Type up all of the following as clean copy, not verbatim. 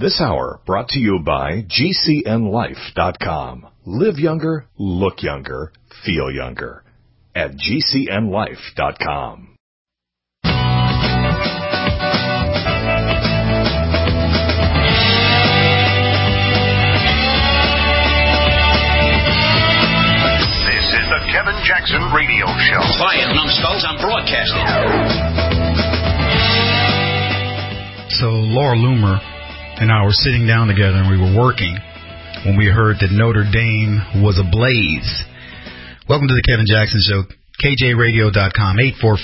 This hour brought to you by GCNLife.com. Live younger, look younger, feel younger. At GCNLife.com. Kevin Jackson Radio Show. Quiet, numbskulls, I'm broadcasting. So Laura Loomer and I were sitting down together and we were working when we heard that Notre Dame was ablaze. Welcome to the Kevin Jackson Show, KJRadio.com,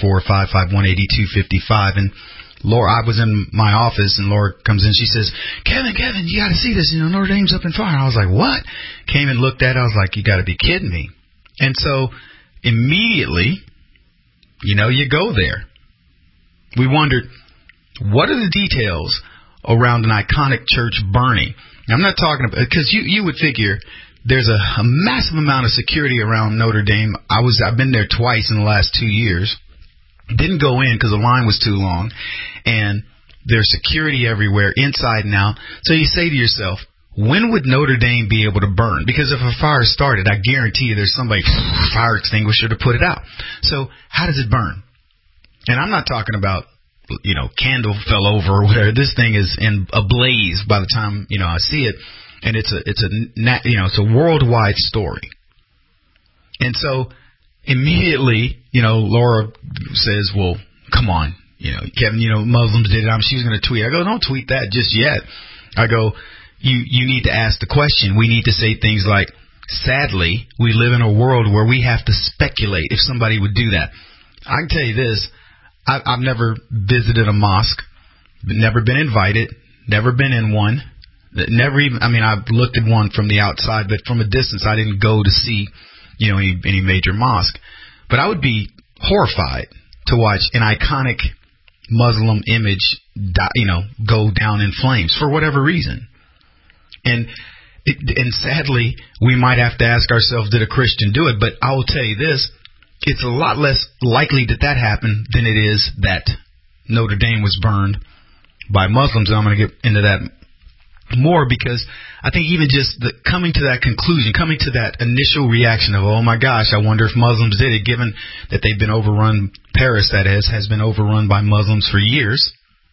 844-551-8255. And Laura, I was in my office and Laura comes in. She says, Kevin, you got to see this. You know, Notre Dame's up in fire. I was like, what? Came and looked at it. I was like, you got to be kidding me. And so immediately, you go there. We wondered, what are the details around an iconic church burning? Now, I'm not talking about, because you would figure there's a massive amount of security around Notre Dame. I've been there twice in the last 2 years. Didn't go in because the line was too long. And there's security everywhere, inside and out. So you say to yourself, when would Notre Dame be able to burn? Because if a fire started, I guarantee you there's somebody, fire extinguisher, to put it out. So how does it burn? And I'm not talking about, candle fell over or whatever. This thing is in a blaze by the time, I see it. And it's a worldwide story. And so immediately, Laura says, well, come on, Kevin, Muslims did it. She was going to tweet. I go, don't tweet that just yet. I go, You need to ask the question. We need to say things like, sadly, we live in a world where we have to speculate if somebody would do that. I can tell you this. I've never visited a mosque, never been invited, never been in one. I've looked at one from the outside, but from a distance, I didn't go to see, any major mosque. But I would be horrified to watch an iconic Muslim image, go down in flames for whatever reason. And sadly, we might have to ask ourselves, did a Christian do it? But I will tell you this, it's a lot less likely that happened than it is that Notre Dame was burned by Muslims. And I'm going to get into that more because I think even just coming to that conclusion, coming to that initial reaction of, oh, my gosh, I wonder if Muslims did it, given that they've been overrun, Paris, that has been overrun by Muslims for years.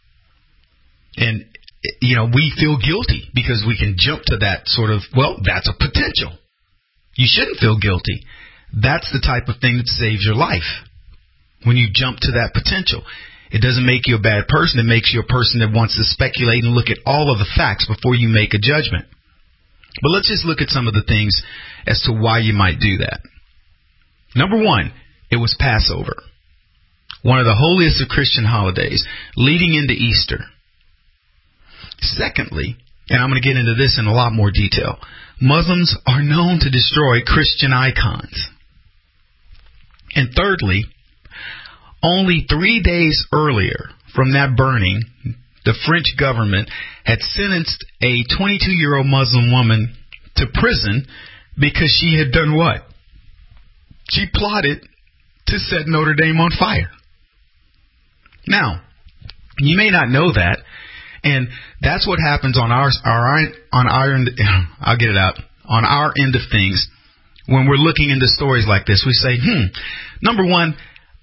And we feel guilty because we can jump to that sort of, well, that's a potential. You shouldn't feel guilty. That's the type of thing that saves your life. When you jump to that potential, it doesn't make you a bad person. It makes you a person that wants to speculate and look at all of the facts before you make a judgment. But let's just look at some of the things as to why you might do that. Number one, it was Passover, one of the holiest of Christian holidays, leading into Easter. Secondly, and I'm going to get into this in a lot more detail, Muslims are known to destroy Christian icons. And thirdly, only 3 days earlier from that burning, the French government had sentenced a 22-year-old Muslim woman to prison because she had done what? She plotted to set Notre Dame on fire. Now, you may not know that. And that's what happens on our end of things when we're looking into stories like this. We say, number one,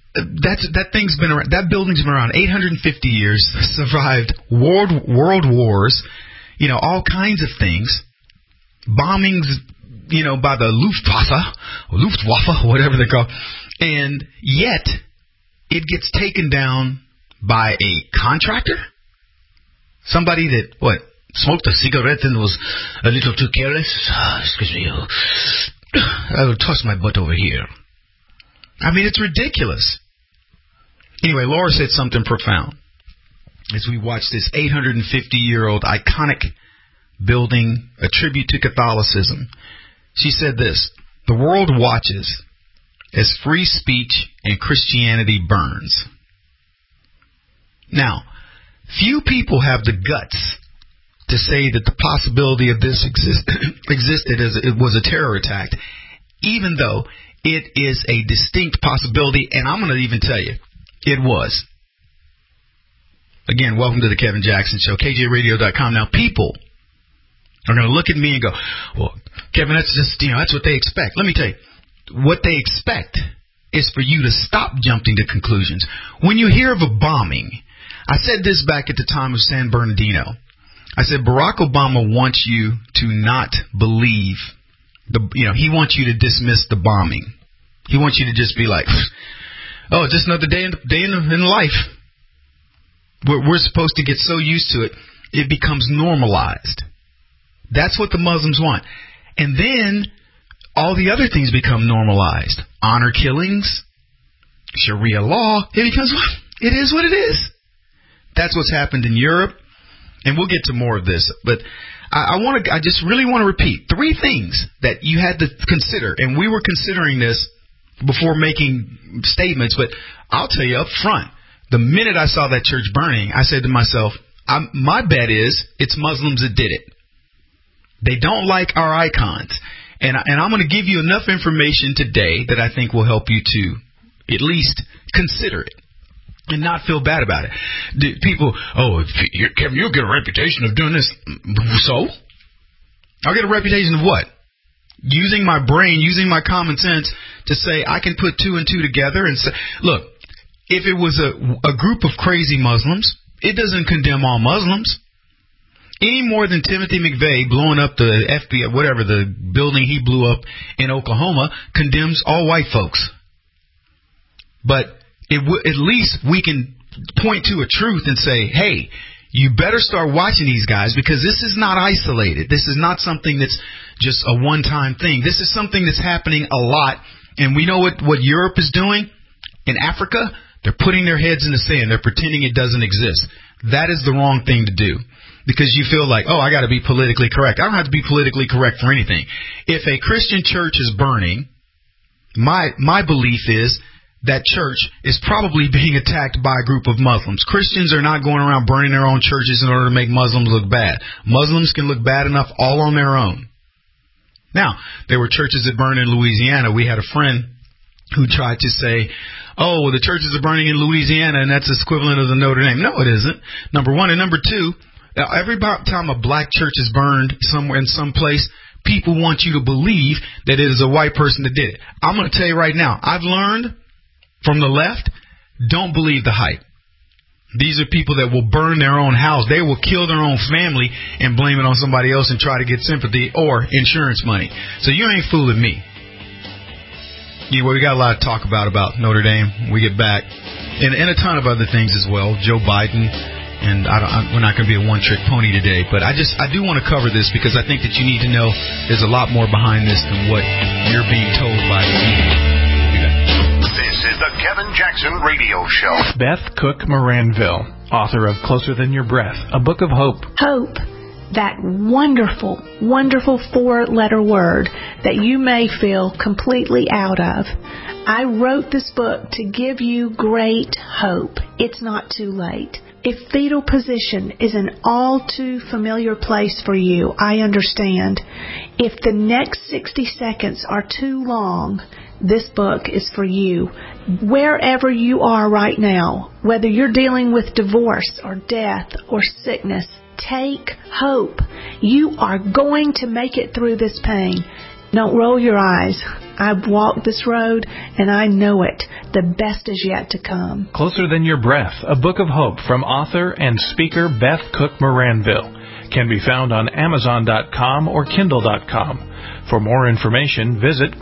that building's been around 850 years, survived world wars, all kinds of things, bombings, by the Luftwaffe, whatever they call, and yet it gets taken down by a contractor. Somebody that, smoked a cigarette and was a little too careless. Excuse me. I will toss my butt over here. It's ridiculous. Anyway, Laura said something profound as we watched this 850-year-old iconic building, a tribute to Catholicism. She said this, the world watches as free speech and Christianity burns. Now, few people have the guts to say that the possibility of this existed as it was a terror attack, even though it is a distinct possibility, and I'm going to even tell you, it was. Again, welcome to the Kevin Jackson Show, KJRadio.com. Now, people are going to look at me and go, well, Kevin, that's just, that's what they expect. Let me tell you, what they expect is for you to stop jumping to conclusions. When you hear of a bombing, I said this back at the time of San Bernardino. I said Barack Obama wants you to not believe he wants you to dismiss the bombing. He wants you to just be like, oh, just another day in life. We're supposed to get so used to it, it becomes normalized. That's what the Muslims want. And then all the other things become normalized. Honor killings, Sharia law. It is what it is. That's what's happened in Europe. And we'll get to more of this. But I just really want to repeat 3 things that you had to consider. And we were considering this before making statements. But I'll tell you up front, the minute I saw that church burning, I said to myself, my bet is it's Muslims that did it. They don't like our icons. And I'm going to give you enough information today that I think will help you to at least consider it and not feel bad about it. People, Kevin, you'll get a reputation of doing this. So? I'll get a reputation of what? Using my brain, using my common sense to say I can put 2 and 2 together and say, look, if it was a group of crazy Muslims, it doesn't condemn all Muslims. Any more than Timothy McVeigh blowing up the FBI, whatever, the building he blew up in Oklahoma, condemns all white folks. But at least we can point to a truth and say, hey, you better start watching these guys because this is not isolated. This is not something that's just a one-time thing. This is something that's happening a lot. And we know what Europe is doing in Africa. They're putting their heads in the sand. They're pretending it doesn't exist. That is the wrong thing to do. Because you feel like, I got to be politically correct. I don't have to be politically correct for anything. If a Christian church is burning, my belief is that church is probably being attacked by a group of Muslims. Christians are not going around burning their own churches in order to make Muslims look bad. Muslims can look bad enough all on their own. Now, there were churches that burned in Louisiana. We had a friend who tried to say, the churches are burning in Louisiana and that's the equivalent of the Notre Dame. No, it isn't. Number one. And number two, every time a black church is burned somewhere in some place, people want you to believe that it is a white person that did it. I'm going to tell you right now, I've learned from the left, don't believe the hype. These are people that will burn their own house. They will kill their own family and blame it on somebody else and try to get sympathy or insurance money. So you ain't fooling me. We got a lot to talk about Notre Dame when we get back. And a ton of other things as well. Joe Biden. And we're not going to be a one-trick pony today, but I do want to cover this because I think that you need to know there's a lot more behind this than what you're being told by the media. This is the Kevin Jackson Radio Show. Beth Cook Moranville, author of Closer Than Your Breath, a book of hope. Hope, that wonderful, wonderful 4-letter word that you may feel completely out of. I wrote this book to give you great hope. It's not too late. If fetal position is an all too familiar place for you, I understand. If the next 60 seconds are too long, this book is for you. Wherever you are right now, whether you're dealing with divorce or death or sickness, take hope. You are going to make it through this pain. Don't roll your eyes. I've walked this road, and I know it. The best is yet to come. Closer Than Your Breath, a book of hope from author and speaker Beth Cook Moranville. Can be found on Amazon.com or Kindle.com. For more information, visit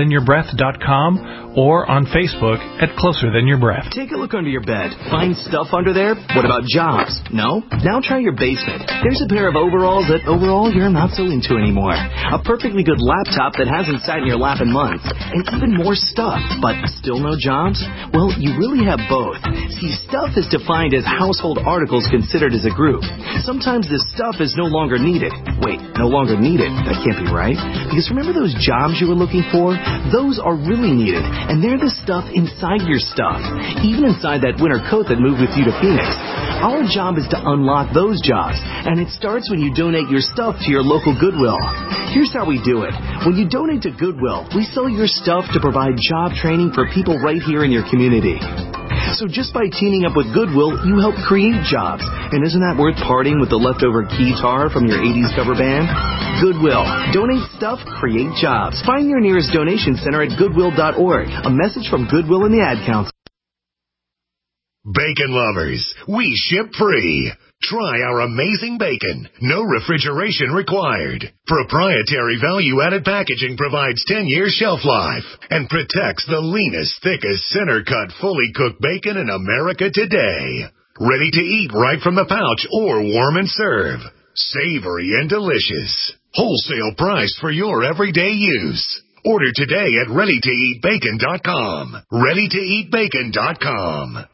CloserThanYourBreath.com or on Facebook at Closer Than Your Breath. Take a look under your bed. Find stuff under there? What about jobs? No? Now try your basement. There's a pair of overalls that overall you're not so into anymore. A perfectly good laptop that hasn't sat in your lap in months. And even more stuff. But still no jobs? Well, you really have both. See, stuff is defined as household articles considered as a group. Sometimes this stuff is no longer needed. Wait, no longer needed? That can't be right. Because remember those jobs you were looking for? Those are really needed, and they're the stuff inside your stuff, even inside that winter coat that moved with you to Phoenix. Our job is to unlock those jobs, and it starts when you donate your stuff to your local Goodwill. Here's how we do it. When you donate to Goodwill, we sell your stuff to provide job training for people right here in your community. So just by teaming up with Goodwill, you help create jobs. And isn't that worth parting with the leftover guitar from your 80s cover band? Goodwill. Donate stuff, create jobs. Find your nearest donation center at goodwill.org. A message from Goodwill and the Ad Council. Bacon lovers, we ship free. Try our amazing bacon. No refrigeration required. Proprietary value-added packaging provides 10 years shelf life and protects the leanest, thickest, center-cut, fully cooked bacon in America today. Ready to eat right from the pouch or warm and serve. Savory and delicious. Wholesale price for your everyday use. Order today at readytoeatbacon.com. readytoeatbacon.com.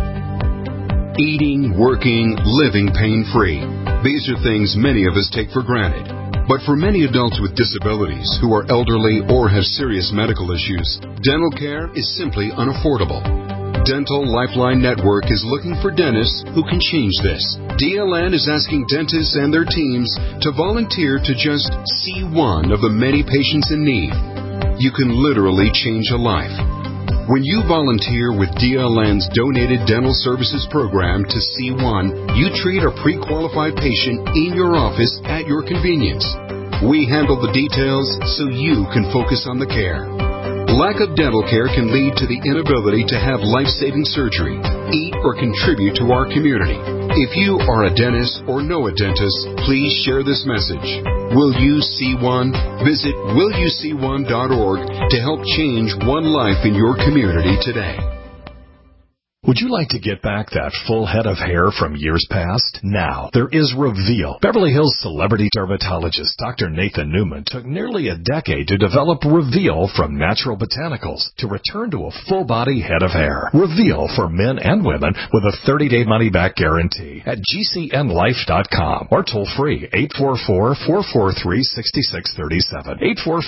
Eating, working, living pain-free. These are things many of us take for granted. But for many adults with disabilities who are elderly or have serious medical issues, dental care is simply unaffordable. Dental Lifeline Network is looking for dentists who can change this. DLN is asking dentists and their teams to volunteer to just see one of the many patients in need. You can literally change a life. When you volunteer with DLN's Donated Dental Services Program to C1, you treat a pre-qualified patient in your office at your convenience. We handle the details so you can focus on the care. Lack of dental care can lead to the inability to have life-saving surgery, eat, or contribute to our community. If you are a dentist or know a dentist, please share this message. Will you see one? Visit willyouseeone.org to help change one life in your community today. Would you like to get back that full head of hair from years past? Now, there is Reveal. Beverly Hills celebrity dermatologist Dr. Nathan Newman took nearly a decade to develop Reveal from natural botanicals to return to a full-body head of hair. Reveal for men and women with a 30-day money-back guarantee at GCNlife.com or toll-free 844-443-6637.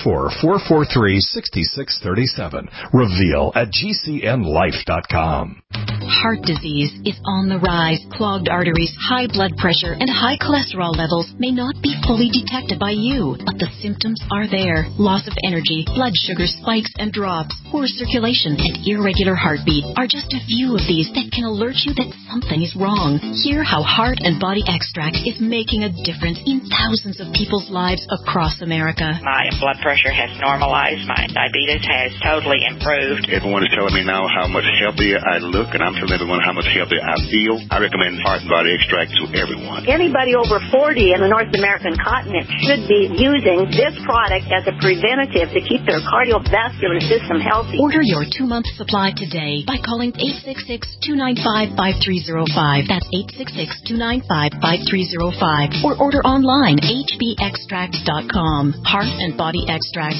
844-443-6637. Reveal at GCNlife.com. Heart disease is on the rise. Clogged arteries, high blood pressure, and high cholesterol levels may not be fully detected by you, but the symptoms are there. Loss of energy, blood sugar spikes and drops, poor circulation, and irregular heartbeat are just a few of these that can alert you that something is wrong. Hear how Heart and Body Extract is making a difference in thousands of people's lives across America. My blood pressure has normalized. My diabetes has totally improved. Everyone is telling me now how much healthier I look, and I'm telling everyone how much healthier I feel. I recommend Heart and Body Extract to everyone. Anybody over 40 in the North American continent should be using this product as a preventative to keep their cardiovascular system healthy. Order your 2-month supply today by calling 866-295-5305. That's 866-295-5305. Or order online, hbextract.com. Heart and Body Extract,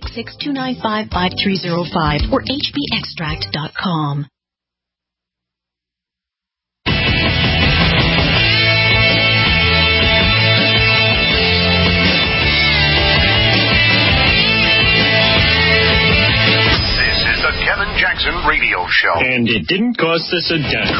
866-295-5305 or hbextract.com. Kevin Jackson Radio Show. And it didn't cost us a dime.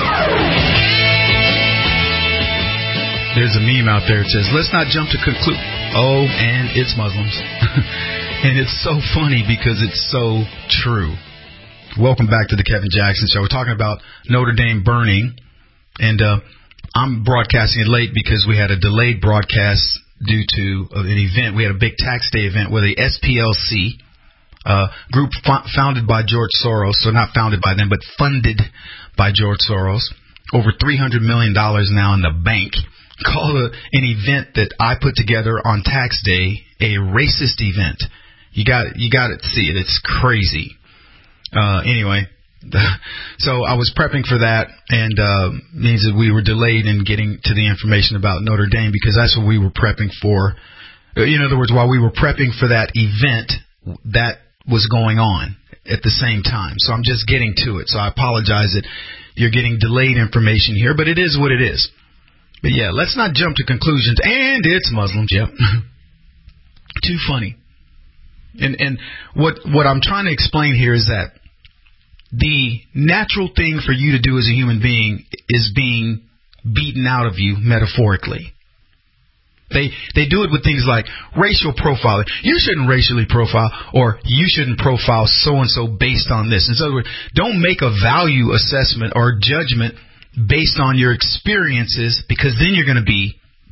There's a meme out there that says, let's not jump to conclude. Oh, and it's Muslims. And it's so funny because it's so true. Welcome back to the Kevin Jackson Show. We're talking about Notre Dame burning. And I'm broadcasting it late because we had a delayed broadcast due to an event. We had a big tax day event where the SPLC group founded by George Soros, so not founded by them, but funded by George Soros, over $300 million now in the bank, called an event that I put together on tax day a racist event. You got to see it. It's crazy. Anyway, so I was prepping for that, and means that we were delayed in getting to the information about Notre Dame because that's what we were prepping for. In other words, while we were prepping for that event, that was going on at the same time. So I'm just getting to it. So I apologize that you're getting delayed information here, but it is what it is. But yeah, let's not jump to conclusions. And it's Muslims, yep. Too funny. And what I'm trying to explain here is that the natural thing for you to do as a human being is being beaten out of you metaphorically. They do it with things like racial profiling. You shouldn't racially profile, or you shouldn't profile so-and-so based on this. In other words, don't make a value assessment or judgment based on your experiences, because then you're going to be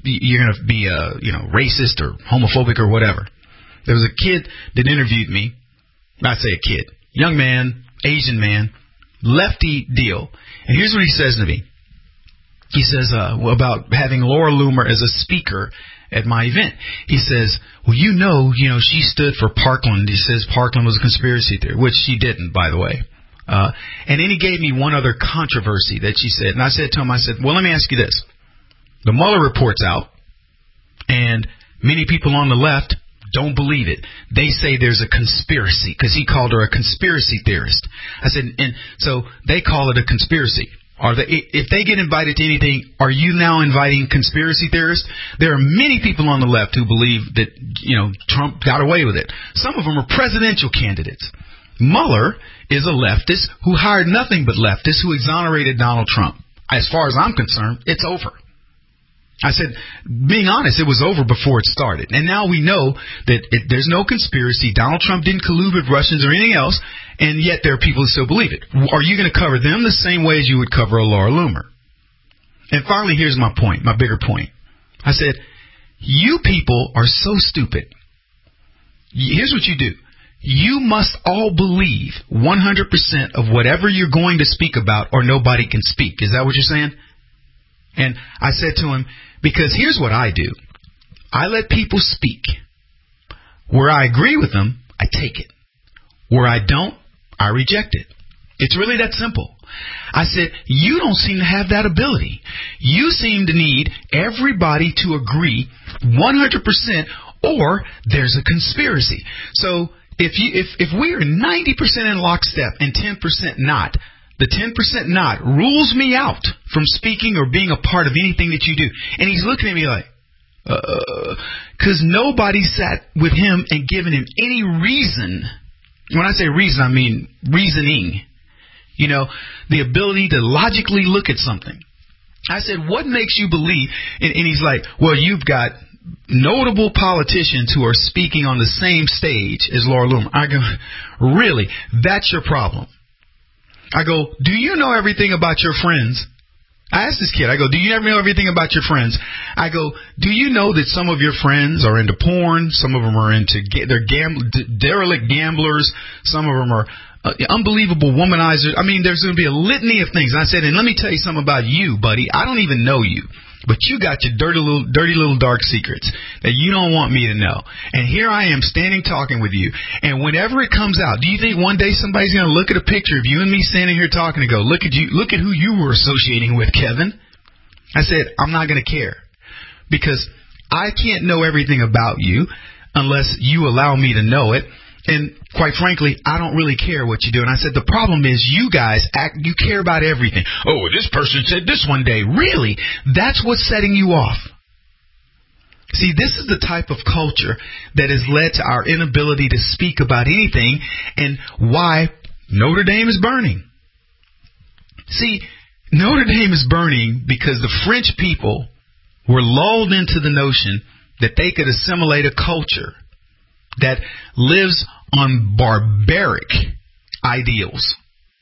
racist or homophobic or whatever. There was a kid that interviewed me. I say a kid, young man, Asian man, lefty deal. And here's what he says to me. He says about having Laura Loomer as a speaker at my event. He says, well, she stood for Parkland. He says Parkland was a conspiracy theory, which she didn't, by the way. And then he gave me one other controversy that she said. And I said to him, well, let me ask you this. The Mueller report's out, and many people on the left don't believe it. They say there's a conspiracy, because he called her a conspiracy theorist. I said, and so they call it a conspiracy. If they get invited to anything, are you now inviting conspiracy theorists? There are many people on the left who believe that, Trump got away with it. Some of them are presidential candidates. Mueller is a leftist who hired nothing but leftists who exonerated Donald Trump. As far as I'm concerned, it's over. I said, being honest, it was over before it started. And now we know that there's no conspiracy. Donald Trump didn't collude with Russians or anything else, and yet there are people who still believe it. Are you going to cover them the same way as you would cover a Laura Loomer? And finally, here's my point, my bigger point. I said, you people are so stupid. Here's what you do. You must all believe 100% of whatever you're going to speak about, or nobody can speak. Is that what you're saying? And I said to him, because here's what I do. I let people speak. Where I agree with them, I take it. Where I don't, I reject it. It's really that simple. I said, you don't seem to have that ability. You seem to need everybody to agree 100%, or there's a conspiracy. So if we are 90% in lockstep and 10% not, the 10% not rules me out from speaking or being a part of anything that you do. And he's looking at me like, because nobody sat with him and given him any reason. When I say reason, I mean reasoning. The ability to logically look at something. I said, what makes you believe? And he's like, well, you've got notable politicians who are speaking on the same stage as Laura Loomer. I go, really? That's your problem? I go, do you know everything about your friends? I asked this kid, I go, do you ever know everything about your friends? I go, do you know that some of your friends are into porn? Some of them are they're derelict gamblers. Some of them are unbelievable womanizers. I mean, there's going to be a litany of things. And I said, and let me tell you something about you, buddy. I don't even know you, but you got your dirty little dark secrets that you don't want me to know. And here I am standing talking with you. And whenever it comes out, do you think one day somebody's going to look at a picture of you and me standing here talking and go, look at you, look at who you were associating with, Kevin? I said, I'm not going to care, because I can't know everything about you unless you allow me to know it. And quite frankly, I don't really care what you do. And I said, the problem is you guys you care about everything. Oh, this person said this one day. Really? That's what's setting you off. See, this is the type of culture that has led to our inability to speak about anything, and why Notre Dame is burning. See, Notre Dame is burning because the French people were lulled into the notion that they could assimilate a culture that lives on barbaric ideals.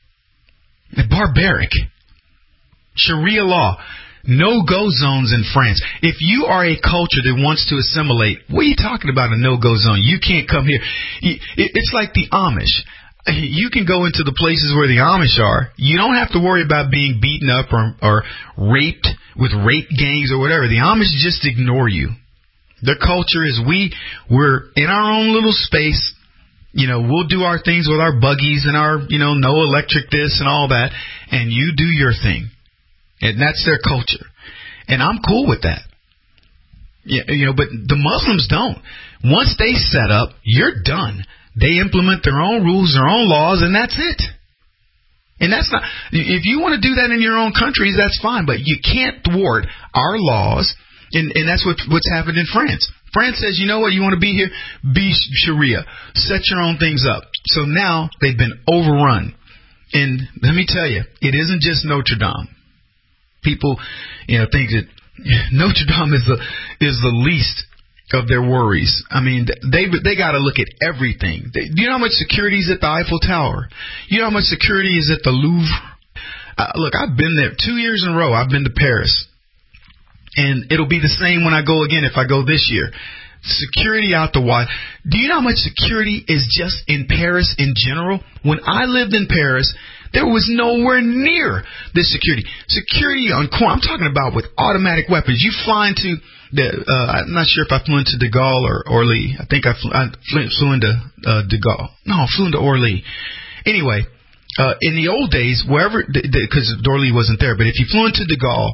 Barbaric. Sharia law. No-go zones in France. If you are a culture that wants to assimilate, what are you talking about, a no-go zone? You can't come here. It's like the Amish. You can go into the places where the Amish are. You don't have to worry about being beaten up or raped with rape gangs or whatever. The Amish just ignore you. Their culture is we're in our own little space. We'll do our things with our buggies and our, no electric this and all that. And you do your thing. And that's their culture. And I'm cool with that. But the Muslims don't. Once they set up, you're done. They implement their own rules, their own laws, and that's it. And that's not, if you want to do that in your own countries, that's fine. But you can't thwart our laws. And that's what's happened in France. France says, you know what, you want to be here? Be Sharia. Set your own things up. So now they've been overrun. And let me tell you, it isn't just Notre Dame. People, think that Notre Dame is the least of their worries. I mean, they got to look at everything. Do you know how much security is at the Eiffel Tower? You know how much security is at the Louvre? Look, I've been there 2 years in a row. I've been to Paris. And it'll be the same when I go again if I go this year. Security out the wide. Do you know how much security is just in Paris in general? When I lived in Paris, there was nowhere near this security. Security on I'm talking about with automatic weapons. You fly into I'm not sure if I flew into De Gaulle or Orly. I think I flew into De Gaulle. No, I flew into Orly. Anyway, in the old days, wherever, because Orly wasn't there, but if you flew into De Gaulle,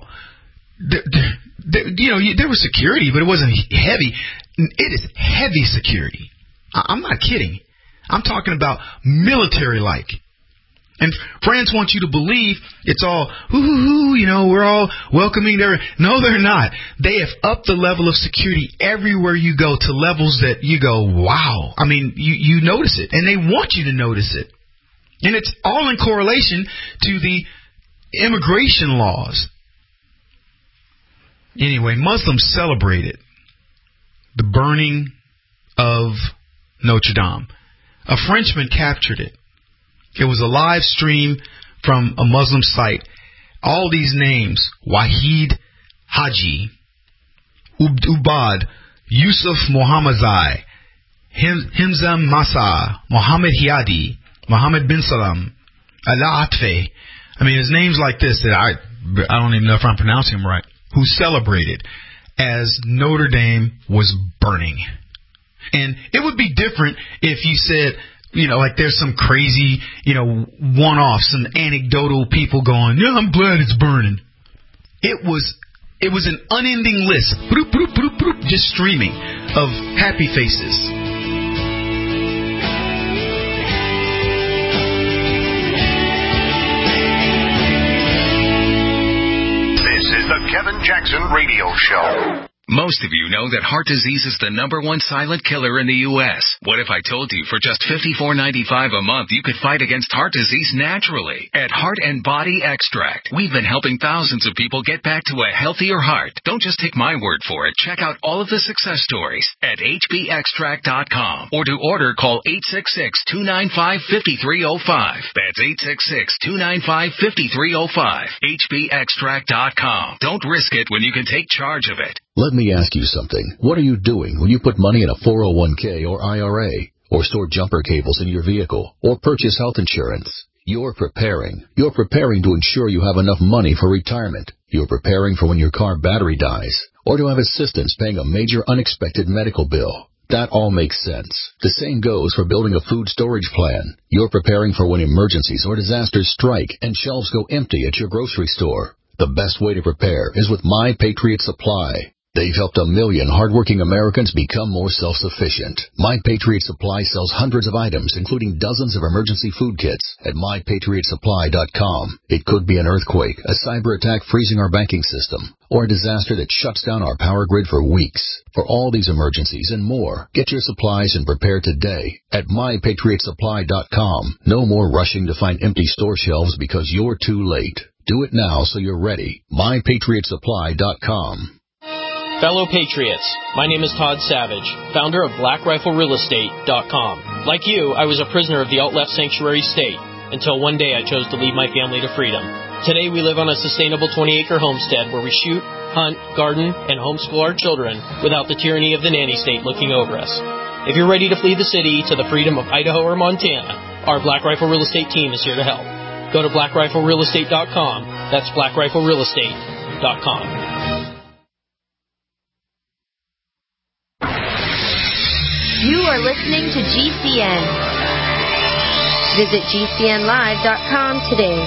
there was security, but it wasn't heavy. It is heavy security. I'm not kidding. I'm talking about military-like. And France wants you to believe it's all, we're all welcoming their... No, they're not. They have upped the level of security everywhere you go to levels that you go, wow. I mean, you notice it, and they want you to notice it. And it's all in correlation to the immigration laws. Anyway, Muslims celebrated the burning of Notre Dame. A Frenchman captured it. It was a live stream from a Muslim site. All these names: Wahid Haji, Ubad, Yusuf Mohammadzai, Himzam Masa, Mohammed Hiadi, Mohammed bin Salam, Allah Atfe. I mean, there's names like this that I don't even know if I'm pronouncing them right, who celebrated as Notre Dame was burning. And it would be different if you said, like there's some crazy, one-off, some anecdotal people going, yeah, I'm glad it's burning. It was an unending list, just streaming of happy faces. This is the Kevin Jackson Radio Show. Most of you know that heart disease is the #1 silent killer in the U.S. What if I told you for just $54.95 a month you could fight against heart disease naturally? At Heart and Body Extract, we've been helping thousands of people get back to a healthier heart. Don't just take my word for it. Check out all of the success stories at hbextract.com. Or to order, call 866-295-5305. That's 866-295-5305. hbextract.com. Don't risk it when you can take charge of it. Let me ask you something. What are you doing when you put money in a 401k or IRA, or store jumper cables in your vehicle, or purchase health insurance? You're preparing. You're preparing to ensure you have enough money for retirement. You're preparing for when your car battery dies, or to have assistance paying a major unexpected medical bill. That all makes sense. The same goes for building a food storage plan. You're preparing for when emergencies or disasters strike and shelves go empty at your grocery store. The best way to prepare is with My Patriot Supply. They've helped 1 million hardworking Americans become more self-sufficient. My Patriot Supply sells hundreds of items, including dozens of emergency food kits at MyPatriotSupply.com. It could be an earthquake, a cyber attack freezing our banking system, or a disaster that shuts down our power grid for weeks. For all these emergencies and more, get your supplies and prepare today at MyPatriotSupply.com. No more rushing to find empty store shelves because you're too late. Do it now so you're ready. MyPatriotSupply.com. Fellow Patriots, my name is Todd Savage, founder of BlackRifleRealEstate.com. Like you, I was a prisoner of the alt-left sanctuary state until one day I chose to lead my family to freedom. Today we live on a sustainable 20-acre homestead where we shoot, hunt, garden, and homeschool our children without the tyranny of the nanny state looking over us. If you're ready to flee the city to the freedom of Idaho or Montana, our Black Rifle Real Estate team is here to help. Go to BlackRifleRealEstate.com. That's BlackRifleRealEstate.com. You are listening to GCN. Visit GCNlive.com today.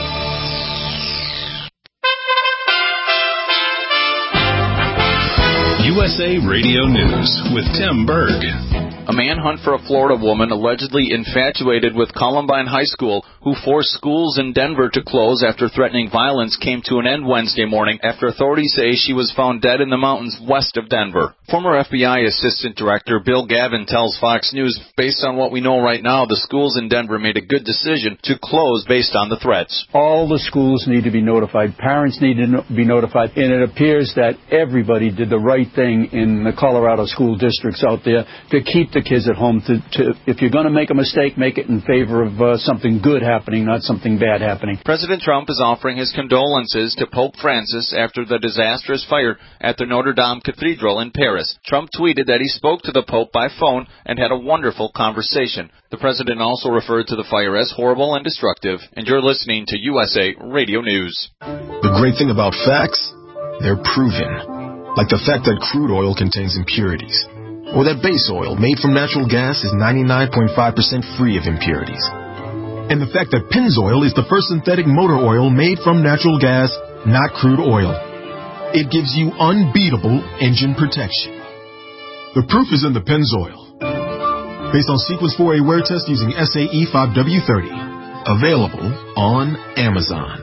USA Radio News with Tim Berg. A manhunt for a Florida woman allegedly infatuated with Columbine High School who forced schools in Denver to close after threatening violence, came to an end Wednesday morning after authorities say she was found dead in the mountains west of Denver. Former FBI Assistant Director Bill Gavin tells Fox News, based on what we know right now, the schools in Denver made a good decision to close based on the threats. All the schools need to be notified. Parents need to be notified. And it appears that everybody did the right thing in the Colorado school districts out there to keep the kids at home. If you're going to make a mistake, make it in favor of something good happening, not something bad happening. President Trump is offering his condolences to Pope Francis after the disastrous fire at the Notre Dame Cathedral in Paris. Trump tweeted that he spoke to the Pope by phone and had a wonderful conversation. The president also referred to the fire as horrible and destructive. And you're listening to USA Radio News. The great thing about facts, they're proven. Like the fact that crude oil contains impurities. Or that base oil made from natural gas is 99.5% free of impurities. And the fact that Pennzoil is the first synthetic motor oil made from natural gas, not crude oil. It gives you unbeatable engine protection. The proof is in the Pennzoil. Based on Sequence 4A wear test using SAE 5W30. Available on Amazon.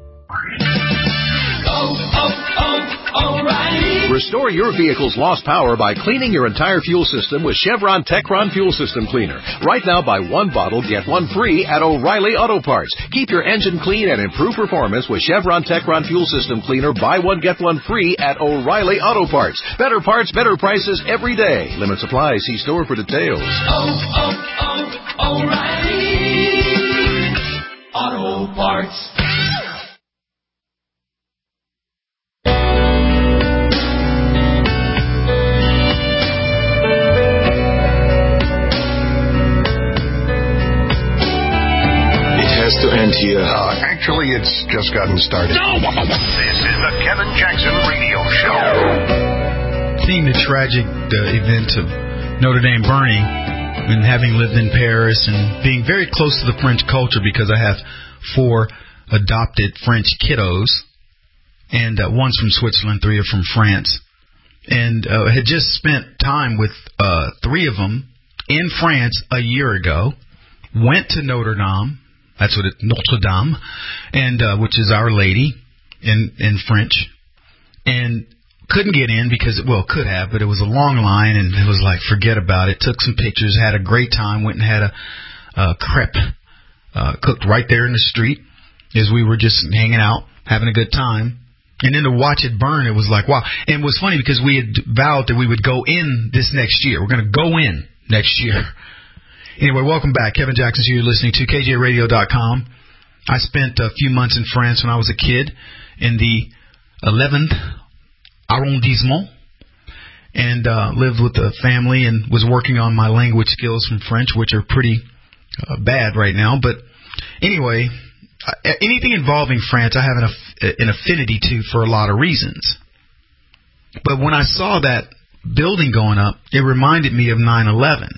O'Reilly. Restore your vehicle's lost power by cleaning your entire fuel system with Chevron Techron Fuel System Cleaner. Right now, buy one bottle, get one free at O'Reilly Auto Parts. Keep your engine clean and improve performance with Chevron Techron Fuel System Cleaner. Buy one, get one free at O'Reilly Auto Parts. Better parts, better prices every day. Limit supply. See store for details. O'Reilly Auto Parts. To end here. Actually, it's just gotten started. This is the Kevin Jackson Radio Show. Seeing the tragic event of Notre Dame burning and having lived in Paris and being very close to the French culture because I have 4 adopted French kiddos, and one's from Switzerland, 3 are from France, and had just spent time with 3 of them in France a year ago, went to Notre Dame. That's what Notre Dame, and which is Our Lady in French, and couldn't get in because, could have, but it was a long line, and it was like, forget about it. Took some pictures, had a great time, went and had a crepe cooked right there in the street as we were just hanging out, having a good time. And then to watch it burn, it was like, wow. And it was funny because we had vowed that we would go in this next year. We're going to go in next year. Anyway, welcome back. Kevin Jackson, you're listening to KJRadio.com. I spent a few months in France when I was a kid in the 11th arrondissement and lived with a family and was working on my language skills from French, which are pretty bad right now. But anyway, anything involving France I have an affinity to for a lot of reasons. But when I saw that building going up, it reminded me of 9/11.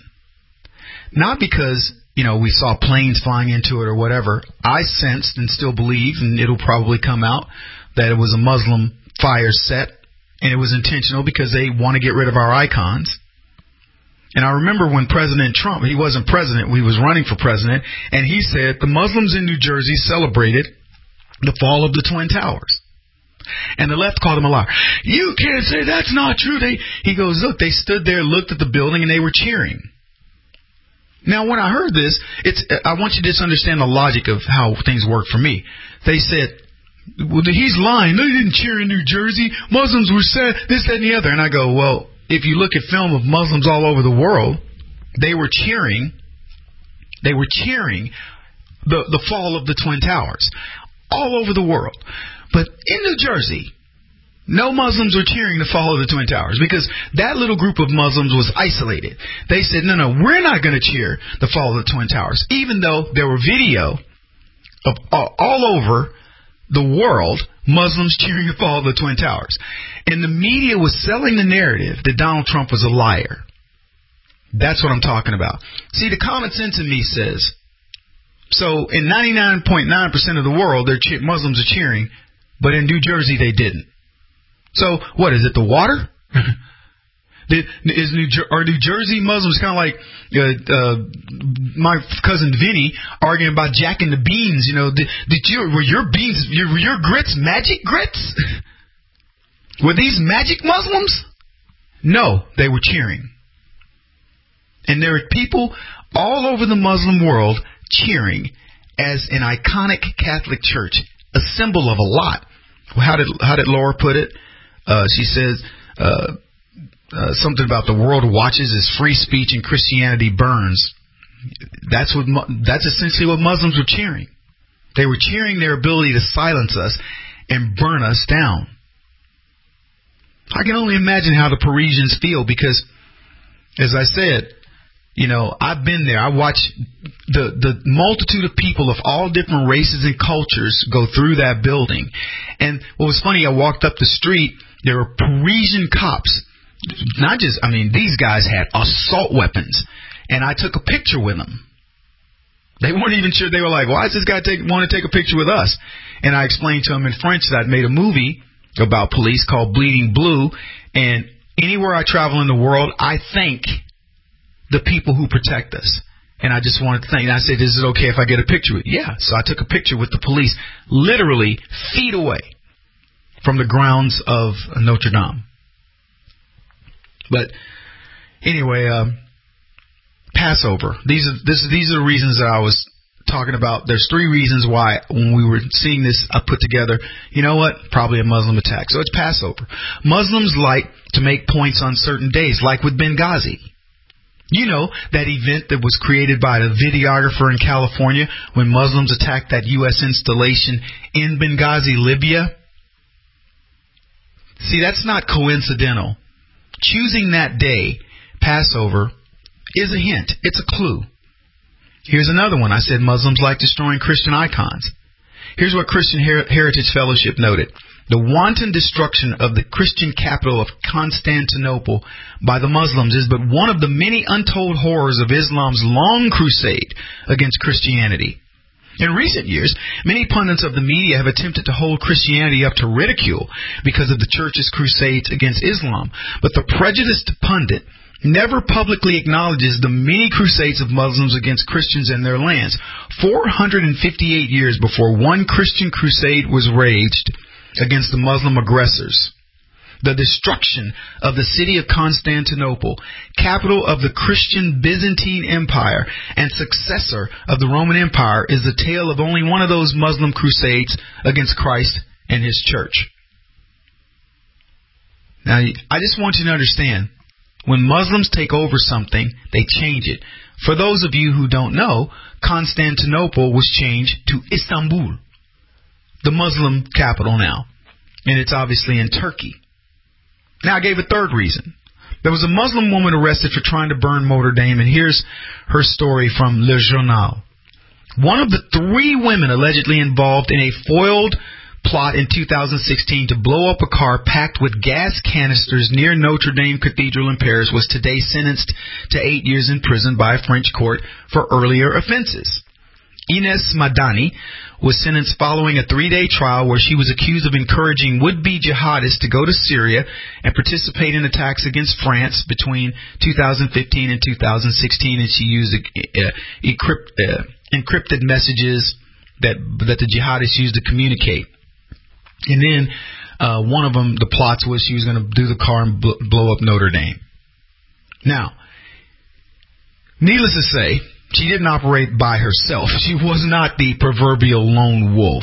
Not because, we saw planes flying into it or whatever. I sensed and still believe, and it'll probably come out, that it was a Muslim fire set, and it was intentional because they want to get rid of our icons. And I remember when President Trump, he wasn't president, he was running for president, and he said the Muslims in New Jersey celebrated the fall of the Twin Towers. And the left called him a liar. You can't say that's not true. He goes, look, they stood there, looked at the building, and they were cheering. Now, when I heard this, I want you to just understand the logic of how things work for me. They said, well, he's lying. They didn't cheer in New Jersey. Muslims were sad, this, that, and the other. And I go, well, if you look at film of Muslims all over the world, they were cheering the fall of the Twin Towers all over the world. But in New Jersey, no Muslims were cheering the fall of the Twin Towers because that little group of Muslims was isolated. They said, no, we're not going to cheer the fall of the Twin Towers, even though there were video of all over the world, Muslims cheering the fall of the Twin Towers. And the media was selling the narrative that Donald Trump was a liar. That's what I'm talking about. See, the common sense in me says, so in 99.9% of the world, Muslims are cheering, but in New Jersey they didn't. So, what is it, the water? Are New Jersey Muslims kind of like my cousin Vinny arguing about Jack and the Beans? You know, were your grits magic grits? Were these magic Muslims? No, they were cheering. And there are people all over the Muslim world cheering as an iconic Catholic church, a symbol of a lot. Well, how did Laura put it? She says something about the world watches as free speech and Christianity burns. That's essentially what Muslims were cheering. They were cheering their ability to silence us and burn us down. I can only imagine how the Parisians feel because, as I said, you know, I've been there. I watched the multitude of people of all different races and cultures go through that building. And what was funny, I walked up the street, there were Parisian cops. These guys had assault weapons. And I took a picture with them. They weren't even sure. They were like, why does this guy want to take a picture with us? And I explained to them in French that I'd made a movie about police called Bleeding Blue. And anywhere I travel in the world, I thank the people who protect us. And I just wanted to thank. And I said, is it okay if I get a picture with you? Yeah. So I took a picture with the police literally feet away from the grounds of Notre Dame. But anyway, Passover. These are the reasons that I was talking about. There's 3 reasons why when we were seeing this I put together, you know what? Probably a Muslim attack. So it's Passover. Muslims like to make points on certain days, like with Benghazi. You know, that event that was created by a videographer in California when Muslims attacked that U.S. installation in Benghazi, Libya? See, that's not coincidental. Choosing that day, Passover, is a hint. It's a clue. Here's another one. I said Muslims like destroying Christian icons. Here's what Christian Heritage Fellowship noted. The wanton destruction of the Christian capital of Constantinople by the Muslims is but one of the many untold horrors of Islam's long crusade against Christianity. In recent years, many pundits of the media have attempted to hold Christianity up to ridicule because of the church's crusades against Islam. But the prejudiced pundit never publicly acknowledges the many crusades of Muslims against Christians in their lands. 458 years before one Christian crusade was waged against the Muslim aggressors. The destruction of the city of Constantinople, capital of the Christian Byzantine Empire and successor of the Roman Empire, is the tale of only one of those Muslim crusades against Christ and his church. Now, I just want you to understand, when Muslims take over something, they change it. For those of you who don't know, Constantinople was changed to Istanbul, the Muslim capital now. And it's obviously in Turkey. Now, I gave a third reason. There was a Muslim woman arrested for trying to burn Notre Dame, and here's her story from Le Journal. One of the 3 women allegedly involved in a foiled plot in 2016 to blow up a car packed with gas canisters near Notre Dame Cathedral in Paris was today sentenced to 8 years in prison by a French court for earlier offenses. Ines Madani was sentenced following a 3-day trial where she was accused of encouraging would-be jihadists to go to Syria and participate in attacks against France between 2015 and 2016, and she used encrypted messages that the jihadists used to communicate. And then one of them, the plots was she was going to do the car and blow up Notre Dame. Now, needless to say, she didn't operate by herself. She was not the proverbial lone wolf.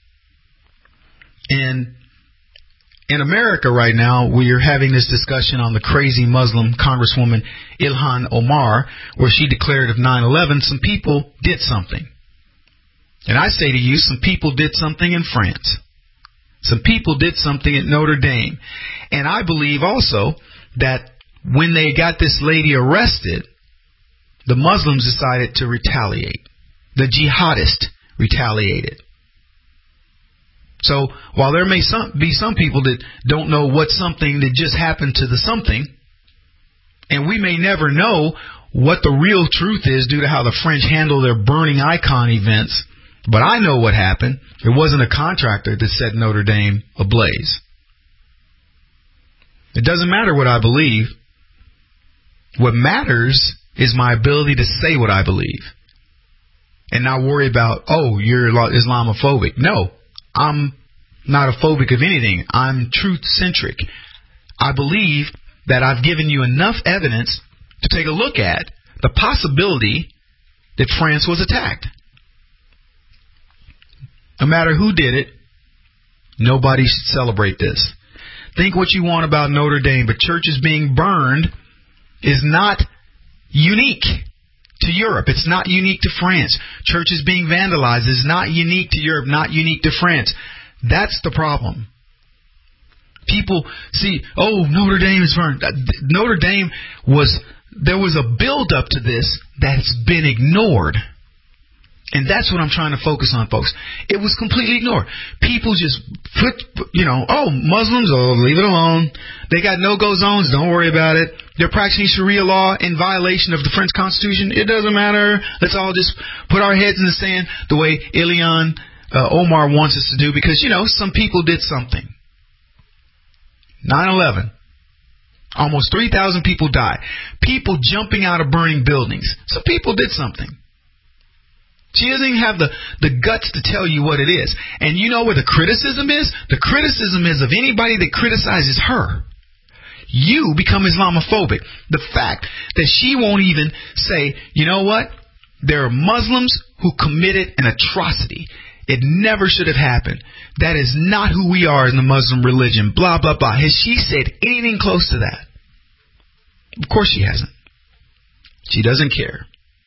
And in America right now, we are having this discussion on the crazy Muslim Congresswoman Ilhan Omar, where she declared of 9/11, some people did something. And I say to you, some people did something in France. Some people did something at Notre Dame. And I believe also that when they got this lady arrested, the Muslims decided to retaliate. The jihadists retaliated. So while there may be some people that don't know what something that just happened to the something, and we may never know what the real truth is due to how the French handle their burning icon events, but I know what happened. It wasn't a contractor that set Notre Dame ablaze. It doesn't matter what I believe. What matters is my ability to say what I believe and not worry about, oh, you're Islamophobic. No, I'm not a phobic of anything. I'm truth-centric. I believe that I've given you enough evidence to take a look at the possibility that France was attacked. No matter who did it, nobody should celebrate this. Think what you want about Notre Dame, but churches being burned is not unique to Europe. It's not unique to France. Churches being vandalized is not unique to Europe, not unique to France. That's the problem. People see, oh, Notre Dame is burned. Notre Dame there was a build-up to this that's been ignored. And that's what I'm trying to focus on, folks. It was completely ignored. People just put, Muslims, leave it alone. They got no-go zones. Don't worry about it. They're practicing Sharia law in violation of the French Constitution. It doesn't matter. Let's all just put our heads in the sand the way Ilhan Omar wants us to do because, some people did something. 9/11. Almost 3,000 people died. People jumping out of burning buildings. So people did something. She doesn't even have the guts to tell you what it is. And you know where the criticism is? The criticism is of anybody that criticizes her. You become Islamophobic. The fact that she won't even say, you know what? There are Muslims who committed an atrocity. It never should have happened. That is not who we are in the Muslim religion. Blah, blah, blah. Has she said anything close to that? Of course she hasn't. She doesn't care.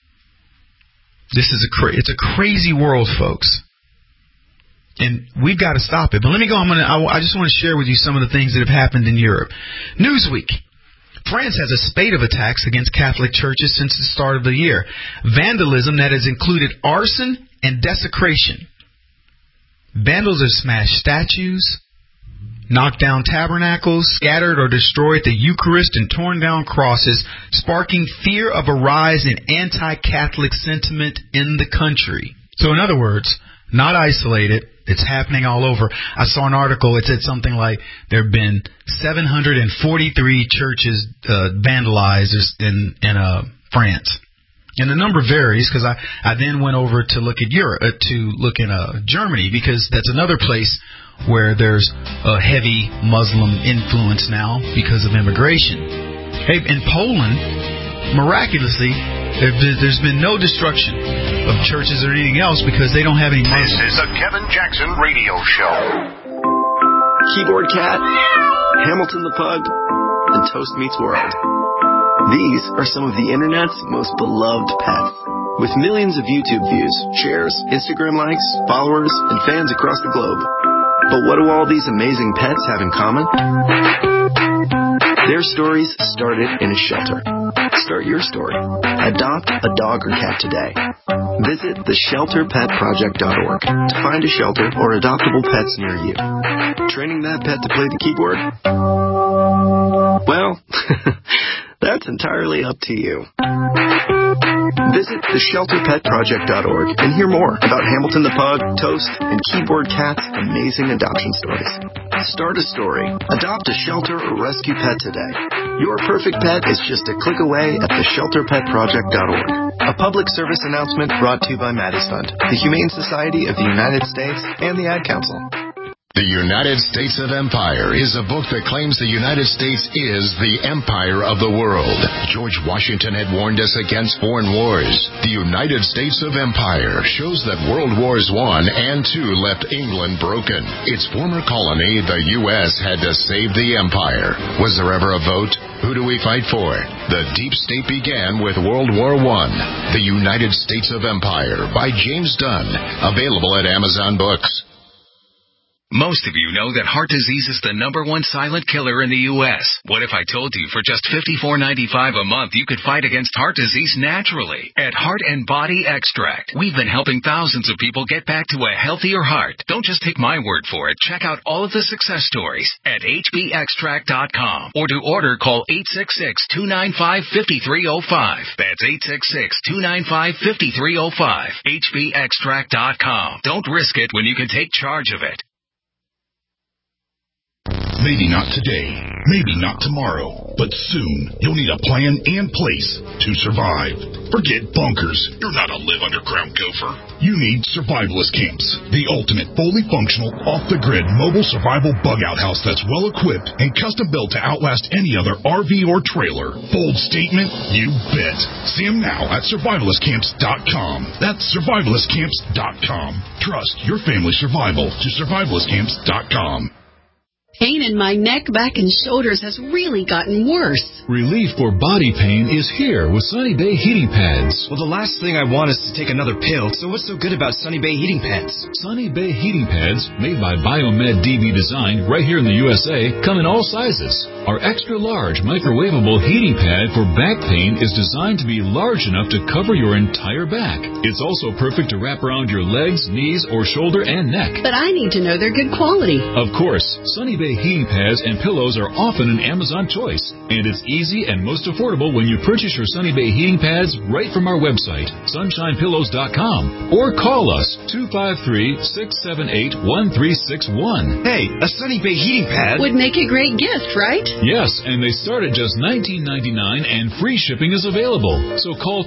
It's a crazy world, folks. And we've got to stop it. But let me go. I just want to share with you some of the things that have happened in Europe. Newsweek. France has a spate of attacks against Catholic churches since the start of the year. Vandalism that has included arson and desecration. Vandals have smashed statues, knocked down tabernacles, scattered or destroyed the Eucharist, and torn down crosses, sparking fear of a rise in anti-Catholic sentiment in the country. So in other words, not isolated, it's happening all over. I saw an article, it said something like there have been 743 churches vandalized in France. And the number varies because I then went over to look at Europe, to look in Germany, because that's another place where there's a heavy Muslim influence now because of immigration. Hey, in Poland, miraculously, there's been no destruction of churches or anything else because they don't have any Muslims. This is the Kevin Jackson Radio Show. Keyboard Cat, Hamilton the Pug, and Toast Meets World. These are some of the internet's most beloved pets. With millions of YouTube views, shares, Instagram likes, followers, and fans across the globe. But what do all these amazing pets have in common? Their stories started in a shelter. Start your story. Adopt a dog or cat today. Visit theshelterpetproject.org to find a shelter or adoptable pets near you. Training that pet to play the keyboard? Well, that's entirely up to you. Visit theshelterpetproject.org and hear more about Hamilton the Pug, Toast, and Keyboard Cat's amazing adoption stories. Start a story. Adopt a shelter or rescue pet today. Your perfect pet is just a click away at theshelterpetproject.org. A public service announcement brought to you by Maddie's Fund, the Humane Society of the United States, and the Ad Council. The United States of Empire is a book that claims the United States is the empire of the world. George Washington had warned us against foreign wars. The United States of Empire shows that World Wars I and II left England broken. Its former colony, the U.S., had to save the empire. Was there ever a vote? Who do we fight for? The Deep State began with World War I. The United States of Empire by James Dunn. Available at Amazon Books. Most of you know that heart disease is the #1 silent killer in the U.S. What if I told you for just $54.95 a month you could fight against heart disease naturally? At Heart and Body Extract, we've been helping thousands of people get back to a healthier heart. Don't just take my word for it. Check out all of the success stories at hbextract.com. Or to order, call 866-295-5305. That's 866-295-5305. hbextract.com. Don't risk it when you can take charge of it. Maybe not today, maybe not tomorrow, but soon you'll need a plan and place to survive. Forget bunkers. You're not a live underground gopher. You need Survivalist Camps, the ultimate fully functional, off-the-grid mobile survival bug-out house that's well-equipped and custom-built to outlast any other RV or trailer. Bold statement? You bet. See them now at survivalistcamps.com. That's survivalistcamps.com. Trust your family's survival to survivalistcamps.com. Pain in my neck, back, and shoulders has really gotten worse. Relief for body pain is here with Sunny Bay heating pads. Well, the last thing I want is to take another pill, so what's so good about Sunny Bay heating pads? Sunny Bay heating pads, made by Biomed DB Design right here in the USA, come in all sizes. Our extra large microwavable heating pad for back pain is designed to be large enough to cover your entire back. It's also perfect to wrap around your legs, knees, or shoulder and neck. But I need to know they're good quality. Of course, Sunny Bay heating pads and pillows are often an Amazon choice, and it's easy and most affordable when you purchase your Sunny Bay heating pads right from our website, sunshinepillows.com, or call us 253-678-1361. Hey, a Sunny Bay heating pad would make a great gift, right? Yes, and they start at just $19.99 and free shipping is available. So call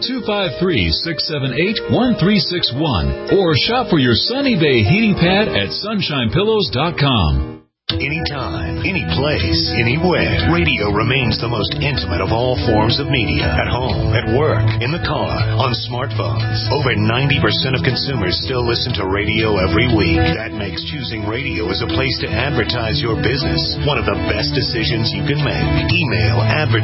253-678-1361 or shop for your Sunny Bay heating pad at sunshinepillows.com. Anytime, any place, anywhere. Radio remains the most intimate of all forms of media. At home, at work, in the car, on smartphones. Over 90% of consumers still listen to radio every week. That makes choosing radio as a place to advertise your business one of the best decisions you can make. Email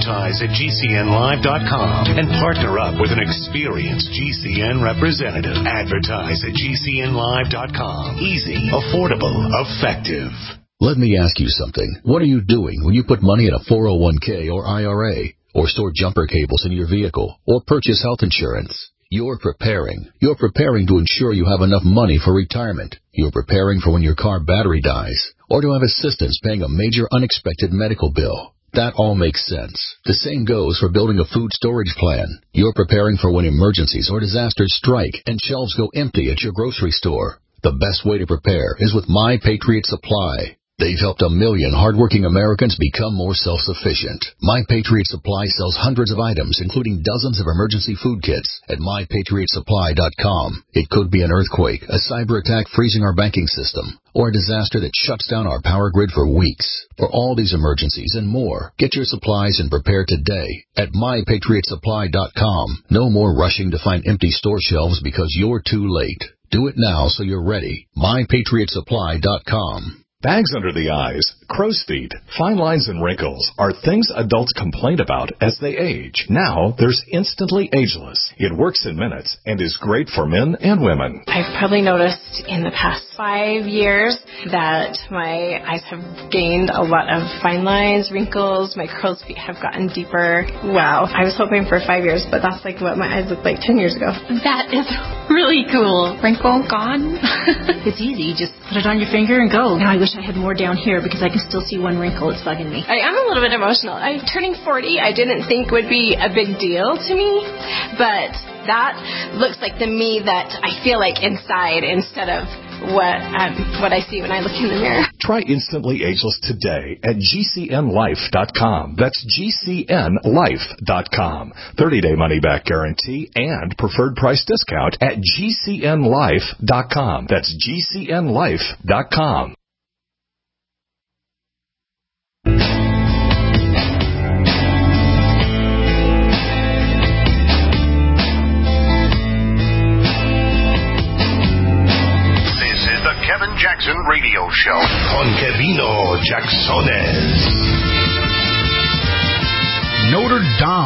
advertise@gcnlive.com and partner up with an experienced GCN representative. Advertise at gcnlive.com. Easy, affordable, effective. Let me ask you something. What are you doing when you put money in a 401k or IRA, or store jumper cables in your vehicle, or purchase health insurance? You're preparing. You're preparing to ensure you have enough money for retirement. You're preparing for when your car battery dies, or to have assistance paying a major unexpected medical bill. That all makes sense. The same goes for building a food storage plan. You're preparing for when emergencies or disasters strike and shelves go empty at your grocery store. The best way to prepare is with My Patriot Supply. They've helped 1 million hardworking Americans become more self-sufficient. My Patriot Supply sells hundreds of items, including dozens of emergency food kits at MyPatriotSupply.com. It could be an earthquake, a cyber attack freezing our banking system, or a disaster that shuts down our power grid for weeks. For all these emergencies and more, get your supplies and prepare today at MyPatriotSupply.com. No more rushing to find empty store shelves because you're too late. Do it now so you're ready. MyPatriotSupply.com. Bags under the eyes, crow's feet, fine lines and wrinkles are things adults complain about as they age. Now, there's Instantly Ageless. It works in minutes and is great for men and women. I've probably noticed in the past 5 years that my eyes have gained a lot of fine lines, wrinkles, my crow's feet have gotten deeper. Wow. I was hoping for 5 years, but that's like what my eyes looked like 10 years ago. That is really cool. Wrinkle gone. It's easy. Just put it on your finger and go. Now I wish I had more down here because I can still see one wrinkle. It's bugging me. I am a little bit emotional. I'm turning 40. I didn't think would be a big deal to me, but that looks like the me that I feel like inside instead of what I see when I look in the mirror. Try Instantly Ageless today at GCNLife.com. That's GCNLife.com. 30-day money-back guarantee and preferred price discount at GCNLife.com. That's GCNLife.com. Kevin Jackson Radio Show on Kevino Jacksones. Notre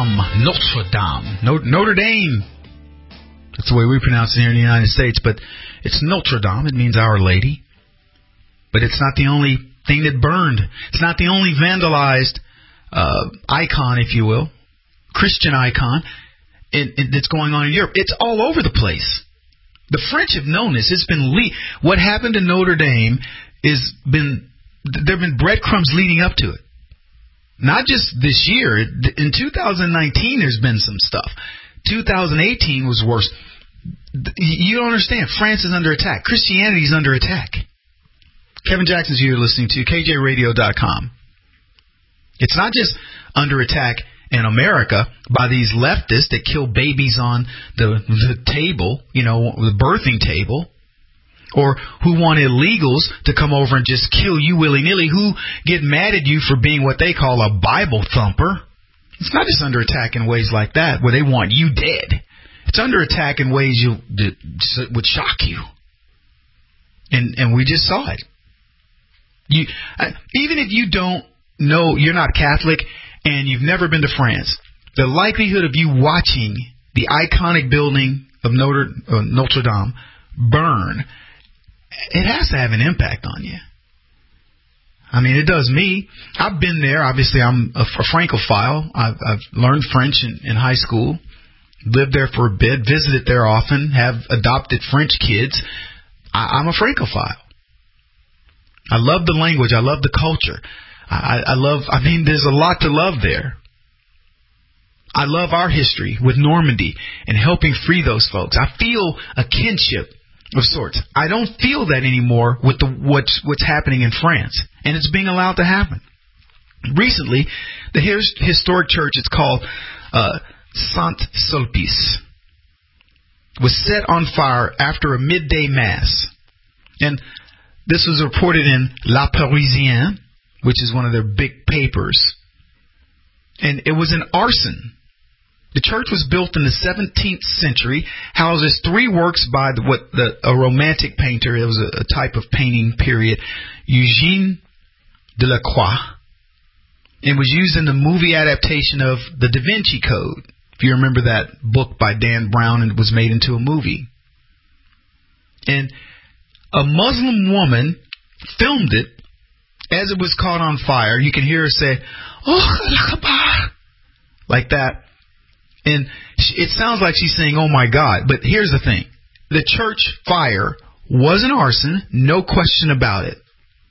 Dame. That's the way we pronounce it here in the United States, but it's Notre Dame. It means Our Lady. But it's not the only thing that burned. It's not the only vandalized icon, if you will, Christian icon that's going on in Europe. It's all over the place. The French have known this. It's been what happened to Notre Dame there have been breadcrumbs leading up to it. Not just this year. In 2019, there's been some stuff. 2018 was worse. You don't understand. France is under attack. Christianity is under attack. Kevin Jackson's you're listening to, KJRadio.com. It's not just under attack in America by these leftists that kill babies on the table, the birthing table, or who want illegals to come over and just kill you willy-nilly, who get mad at you for being what they call a Bible thumper. It's not just under attack in ways like that where they want you dead. It's under attack in ways that would shock you. And we just saw it. Even if you don't know, you're not Catholic and you've never been to France, the likelihood of you watching the iconic building of Notre Dame burn, it has to have an impact on you. I mean, it does me. I've been there. Obviously, I'm a Francophile. I've learned French in high school, lived there for a bit, visited there often, have adopted French kids. I'm a Francophile. I love the language. I love the culture. There's a lot to love there. I love our history with Normandy and helping free those folks. I feel a kinship of sorts. I don't feel that anymore with what's happening in France, and it's being allowed to happen. Recently, the historic church, it's called Saint-Sulpice, was set on fire after a midday mass. And this was reported in La Parisienne, which is one of their big papers. And it was an arson. The church was built in the 17th century, houses 3 works by a romantic painter. It was a type of painting period, Eugène Delacroix, and was used in the movie adaptation of The Da Vinci Code. If you remember that book by Dan Brown, and it was made into a movie. And a Muslim woman filmed it as it was caught on fire. You can hear her say, "Oh, Akbar," like that. And it sounds like she's saying, "Oh my God." But here's the thing. The church fire was an arson, no question about it.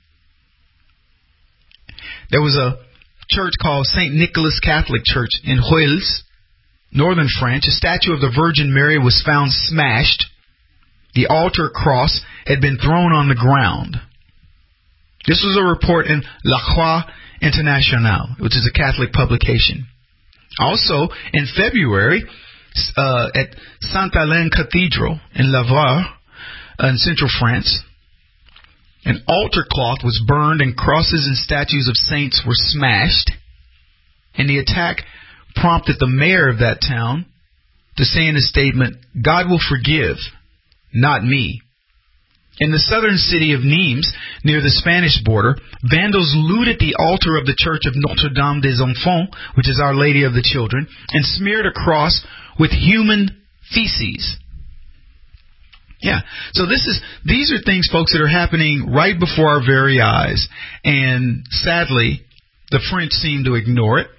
There was a church called St. Nicholas Catholic Church in Huils, northern France. A statue of the Virgin Mary was found smashed. The altar cross had been thrown on the ground. This was a report in La Croix Internationale, which is a Catholic publication. Also, in February, at Sainte-Hélène Cathedral in Laval, in central France, an altar cloth was burned and crosses and statues of saints were smashed. And the attack prompted the mayor of that town to say in a statement, "God will forgive, not me." In the southern city of Nimes, near the Spanish border, vandals looted the altar of the Church of Notre Dame des Enfants, which is Our Lady of the Children, and smeared a cross with human feces. Yeah, so these are things, folks, that are happening right before our very eyes, and sadly, the French seem to ignore it.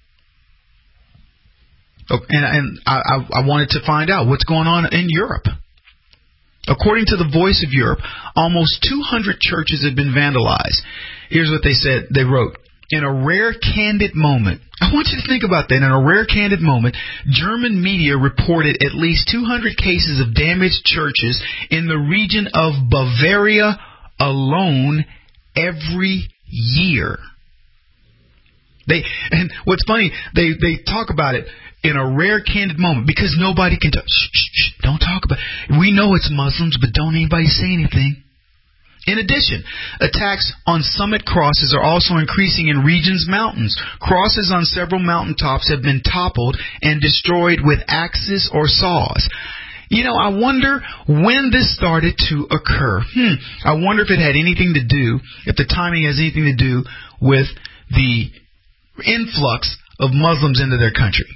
Oh, and I wanted to find out what's going on in Europe. According to the Voice of Europe, almost 200 churches have been vandalized. Here's what they said. They wrote, "In a rare candid moment," I want you to think about that. In a rare candid moment, German media reported at least 200 cases of damaged churches in the region of Bavaria alone every year. And what's funny, they talk about it in a rare candid moment because nobody can talk. Shh, don't talk about it. We know it's Muslims, but don't anybody say anything. In addition, attacks on summit crosses are also increasing in regions' mountains. Crosses on several mountaintops have been toppled and destroyed with axes or saws. I wonder when this started to occur. I wonder if the timing has anything to do with the influx of Muslims into their country.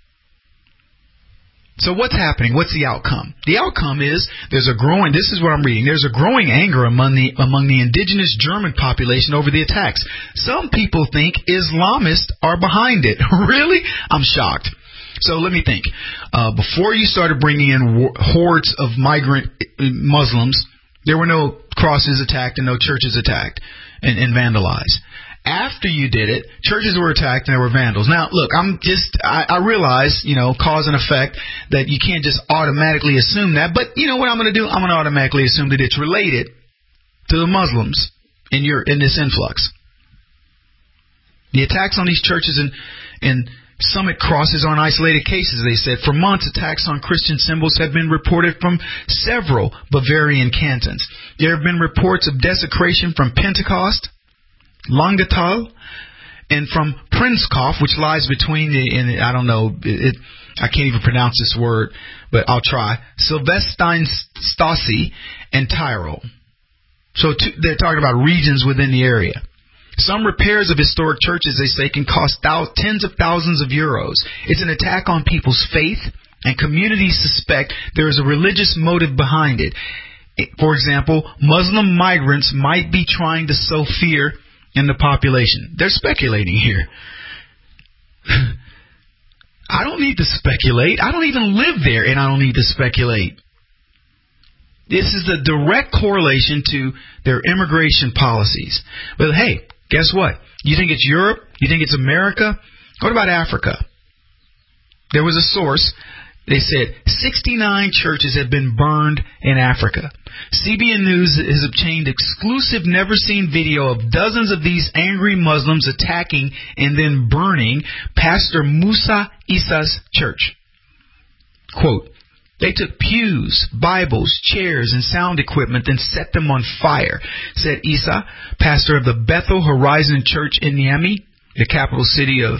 So what's happening? What's the outcome? The outcome is this is what I'm reading, there's a growing anger among the indigenous German population over the attacks. Some people think Islamists are behind it. Really? I'm shocked. So let me think. Before you started bringing in hordes of migrant Muslims, there were no crosses attacked and no churches attacked and vandalized. After you did it, churches were attacked and there were vandals. Now, look, I realize, cause and effect, that you can't just automatically assume that. But you know what I'm going to do? I'm going to automatically assume that it's related to the Muslims in this influx. The attacks on these churches and Summit crosses aren't isolated cases, they said. For months, attacks on Christian symbols have been reported from several Bavarian cantons. There have been reports of desecration from Pentecost, Langenthal, and from Prinskopf, which lies between I can't even pronounce this word, but I'll try, Silvestein Stasi and Tyrol. So they're talking about regions within the area. Some repairs of historic churches, they say, can cost tens of thousands of euros. It's an attack on people's faith, and communities suspect there is a religious motive behind it. For example, Muslim migrants might be trying to sow fear in the population. They're speculating here. I don't need to speculate. I don't even live there, and I don't need to speculate. This is the direct correlation to their immigration policies. But hey, guess what? You think it's Europe? You think it's America? What about Africa? There was a source. They said 69 churches have been burned in Africa. CBN News has obtained exclusive, never-seen video of dozens of these angry Muslims attacking and then burning Pastor Musa Isa's church. Quote, they took pews, Bibles, chairs, and sound equipment and set them on fire, said Isa, pastor of the Bethel Horizon Church in Niamey, the capital city of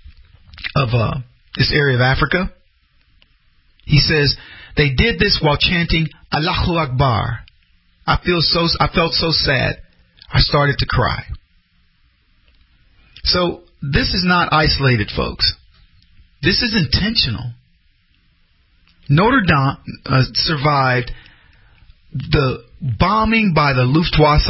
this area of Africa. He says, they did this while chanting Allahu Akbar. I felt so sad. I started to cry. So this is not isolated, folks. This is intentional. Notre Dame survived the bombing by the Luftwaffe.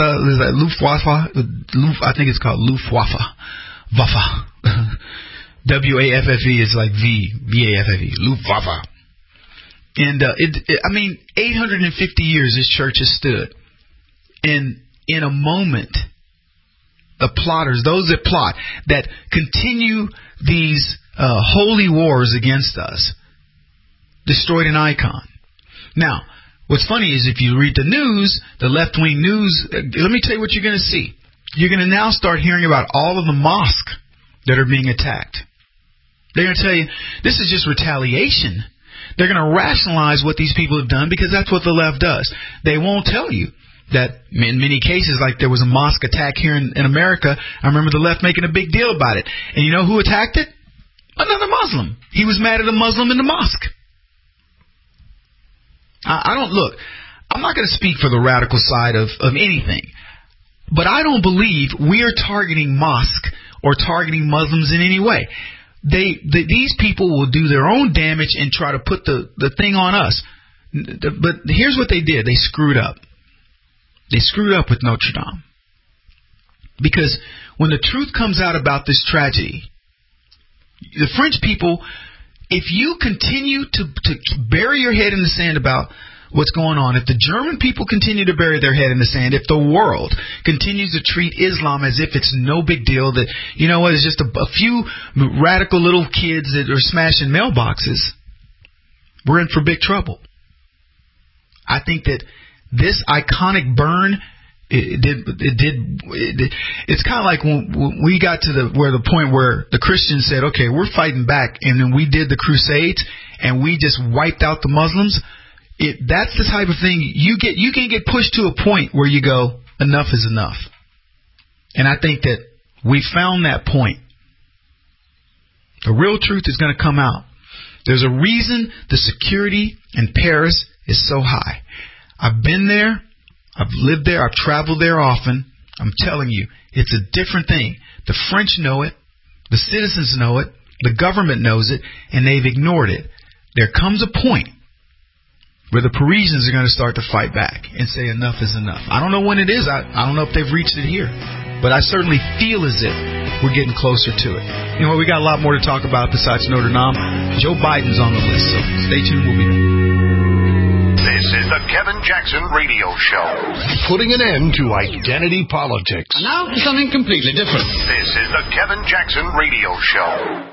I think it's called Luftwaffe. Waffe. W-A-F-F-E is like V-A-F-F-E. Luftwaffe. And 850 years this church has stood. And in a moment, the plotters, those that plot, that continue these holy wars against us, destroyed an icon. Now, what's funny is if you read the news, the left-wing news, let me tell you what you're going to see. You're going to now start hearing about all of the mosques that are being attacked. They're going to tell you, this is just retaliation. They're going to rationalize what these people have done because that's what the left does. They won't tell you that in many cases, like there was a mosque attack here in America, I remember the left making a big deal about it. And you know who attacked it? Another Muslim. He was mad at a Muslim in the mosque. I'm not going to speak for the radical side of anything, but I don't believe we are targeting mosque or targeting Muslims in any way. These people will do their own damage and try to put the thing on us. But here's what they did. They screwed up. They screwed up with Notre Dame. Because when the truth comes out about this tragedy, the French people, if you continue to bury your head in the sand about what's going on, if the German people continue to bury their head in the sand, if the world continues to treat Islam as if it's no big deal, that, you know what, it's just a few radical little kids that are smashing mailboxes, we're in for big trouble. I think that this iconic burn, it's kind of like when we got to the point where the Christians said, okay, we're fighting back, and then we did the Crusades and we just wiped out the Muslims. That's the type of thing you can get pushed to a point where you go, enough is enough. And I think that we found that point. The real truth is going to come out. There's a reason the security in Paris is so high. I've been there. I've lived there. I've traveled there often. I'm telling you, it's a different thing. The French know it. The citizens know it. The government knows it. And they've ignored it. There comes a point where the Parisians are going to start to fight back and say enough is enough. I don't know when it is. I don't know if they've reached it here. But I certainly feel as if we're getting closer to it. You know, we got a lot more to talk about besides Notre Dame. Joe Biden's on the list, so stay tuned. We'll be back. This is the Kevin Jackson Radio Show. Putting an end to identity politics. And now for something completely different. This is the Kevin Jackson Radio Show.